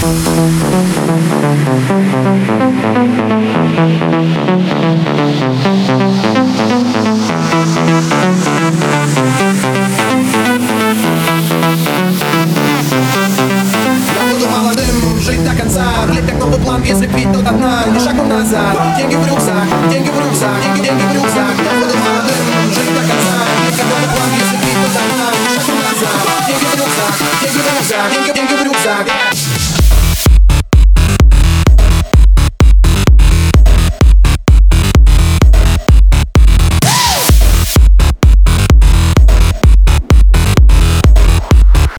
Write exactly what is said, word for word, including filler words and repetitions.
Если пить, то до дна, ни шагу назад. Деньги в рюкзак, деньги в рюкзак, деньги, деньги в рюкзак. Я буду молодым, жить до конца. Никак новый план, если пить, то до дна, ни шагу назад. Деньги в рюкзак, деньги в рюкзак, деньги, деньги в рюкзак.